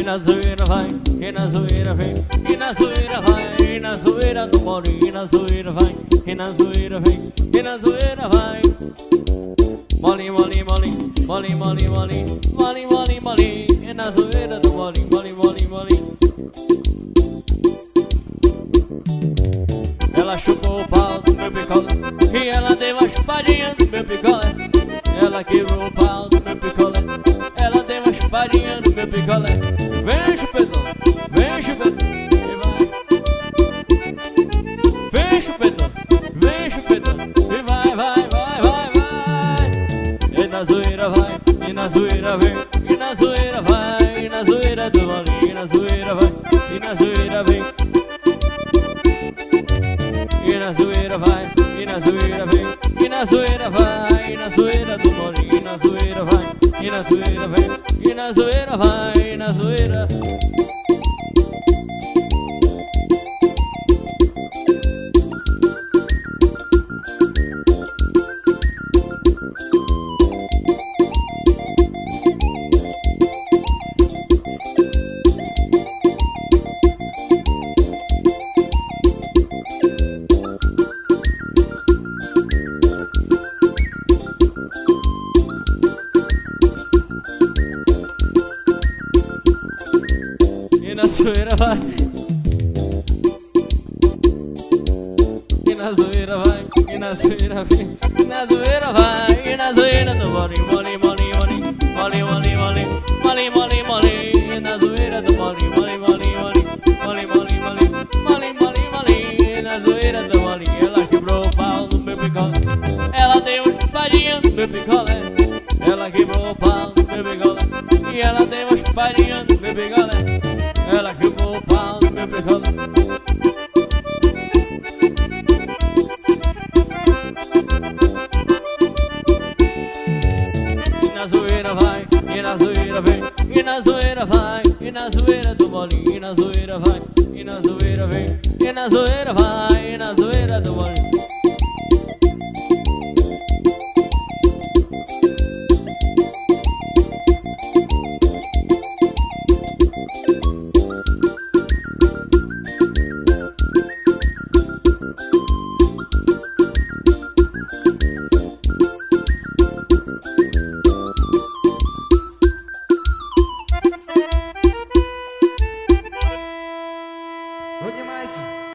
na zoeira vai, e na zoeira vem, e na zoeira vai, e na zoeira do Maurinho, e na zoeira vai, e na zoeira vem, e na zoeira vai. Molim, molim, molim, molim, molim, molim, molim, molim, molim, e na zoeira do Maurinho, molim, molim, molim. Ela chupou o pau do meu picolé e ela deu uma chupadinha no meu picolé. Ela quebrou o pau do meu picolé, ela deu uma chupadinha no meu picolé. Vem chupetão, vem chupetão, e vai. Vem chupetão, vem chupetão, e vai, vai, vai, vai, vai. E na zoeira vai, e na zoeira vem, e na zoeira vai, e na zoeira do Maurinho, e na zoeira vai, e na zoeira vem. E na zoeira vai, e na zoeira vem, e na zoeira vai, e na zoeira do Maurinho, e na zoeira vai, e na zoeira vem, e na zoeira vai, e na zoeira. E na zoeira vai, e na zoeira vai, e na zoeira vem, e na zoeira vai, e na zoeira do Maurinho, molim, molim, molim, molim, molim, molim, molim, molim, molim, e na zoeira do Maurinho, molim, molim, molim, molim, molim, molim, molim, molim, molim, e na zoeira do Maurinho. Ela quebrou o pau do meu picolé, ela deu uma chupadinha no meu picolé. Ela quebrou o pau do meu picolé e ela deu uma chupadinha no meu picolé. Ela quebrou o pau do meu picolé. E na zoeira vai, e na zoeira vem, e na zoeira vai, e na zoeira do Maurinho, e na zoeira vai, e na zoeira vem, e na zoeira vai.